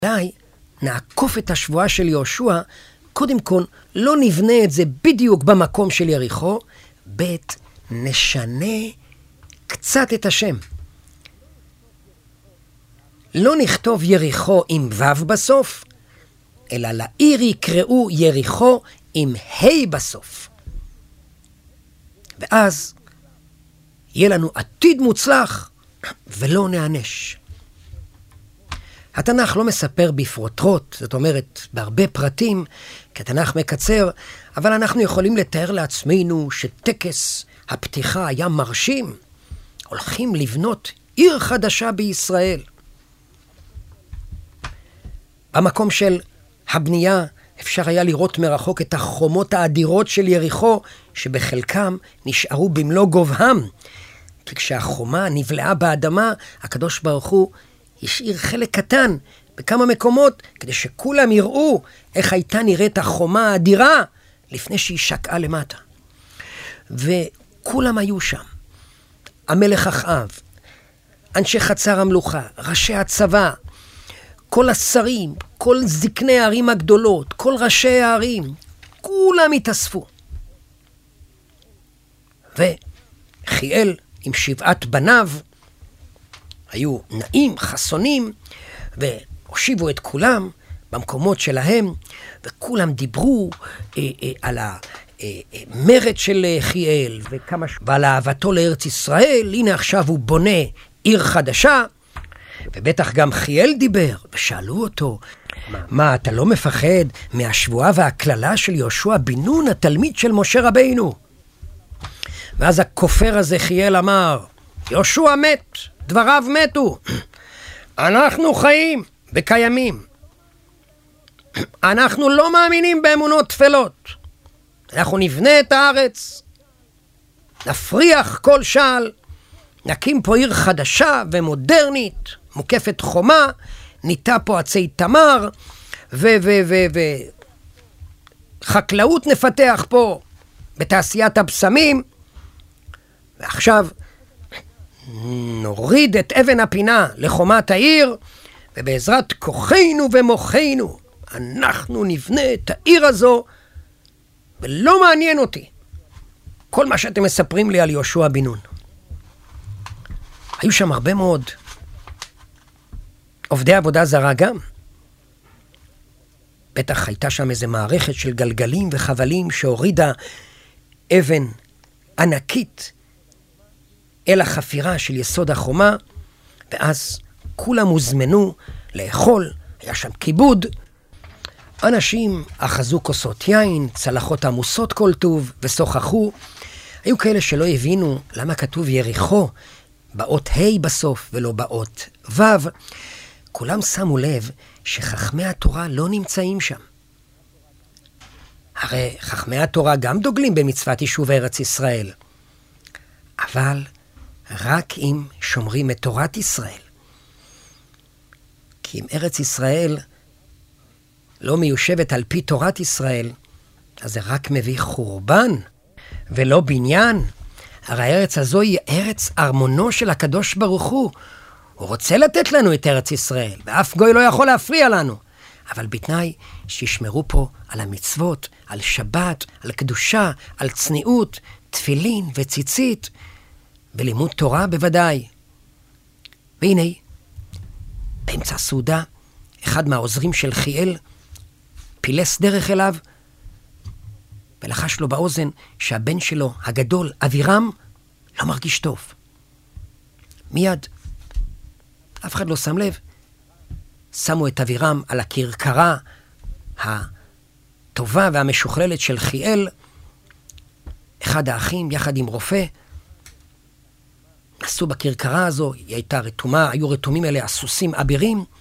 אולי נעקוף את השבועה של יהושע, קודם כל לא נבנה את זה בדיוק במקום של יריחו, ב' נשנה קצת את השם. לא נכתוב יריחו עם ו' בסוף, אלא לעיר יקראו יריחו עם ה' בסוף. ואז יהיה לנו עתיד מוצלח ולא נענש. התנ"ך לא מספר בפרוטרוט, זאת אומרת בהרבה פרטים, כי התנ"ך מקצר, אבל אנחנו יכולים לתאר לעצמנו שטקס הפתיחה היה מרשים. הולכים לבנות עיר חדשה בישראל. במקום של הבנייה אפשר היה לראות מרחוק את החומות האדירות של יריחו, שבחלקם נשארו במלוא גובהם. כי כשהחומה נבלעה באדמה, הקדוש ברוך הוא השאיר חלק קטן בכמה מקומות, כדי שכולם יראו איך הייתה נראית החומה האדירה לפני שהיא שקעה למטה. וכולם היו שם. המלך אחאב, אנשי חצר המלוכה, ראשי הצבא, כל השרים, כל זקני הערים הגדולות, כל ראשי הערים, כולם התאספו. וחיאל עם 7 בניו, היו נעים, חסונים, והושיבו את כולם במקומות שלהם, וכולם דיברו על המרד של חיאל, ועל אהבתו לארץ ישראל. הנה עכשיו הוא בונה עיר חדשה, ובטח גם חיאל דיבר, ושאלו אותו, מה, אתה לא מפחד מהשבועה והכללה של יהושע בן נון, התלמיד של משה רבינו? ואז הכופר הזה חיאל אמר, יהושע מת, דבריו מתו. אנחנו חיים וקיימים. אנחנו לא מאמינים באמונות תפלות. אנחנו נבנה את הארץ, נפריח כל שעל, נקים פה עיר חדשה ומודרנית, מוקפת חומה, ניטע פה עצי תמר, חקלאות נפתח פה בתעשיית הבשמים, ועכשיו נוריד את אבן הפינה לחומת העיר, ובעזרת כוחנו ומוחנו אנחנו נבנה את העיר הזו, ולא מעניין אותי כל מה שאתם מספרים לי על יהושע בן נון. היו שם הרבה מאוד עובדי עבודה זרה גם. בטח הייתה שם איזו מערכת של גלגלים וחבלים שהורידה אבן ענקית אל החפירה של יסוד החומה, ואז כולם הוזמנו לאכול, היה שם כיבוד. אנשים אחזו כוסות יין, צלחות עמוסות כל טוב, ושוחחו. היו כאלה שלא הבינו למה כתוב יריחו באות ה' בסוף ולא באות ו'. כולם שמו לב שחכמי התורה לא נמצאים שם. הרי חכמי התורה גם דוגלים במצוות יישוב ארץ ישראל, אבל רק אם שומרים את תורת ישראל. כי אם ארץ ישראל לא מיושבת על פי תורת ישראל, אז זה רק מביא חורבן ולא בניין. הרי הארץ הזו היא ארץ ארמונו של הקדוש ברוך הוא. הוא רוצה לתת לנו את ארץ ישראל, ואף גוי לא יכול להפריע לנו. אבל בתנאי שישמרו פה על המצוות, על שבת, על קדושה, על צניעות, תפילין וציצית, ולימוד תורה בוודאי. והנה, באמצע הסעודה, אחד מהעוזרים של חיאל פילס דרך אליו, ולחש לו באוזן שהבן שלו הגדול, אבירם, לא מרגיש טוב. מיד, אף אחד לא שם לב, שמו את אבירם על הכרכרה הטובה והמשוכללת של חיאל. אחד האחים יחד עם רופא נסו בכרכרה הזו, היא הייתה רתומה, היו רתומים אליה סוסים אבירים,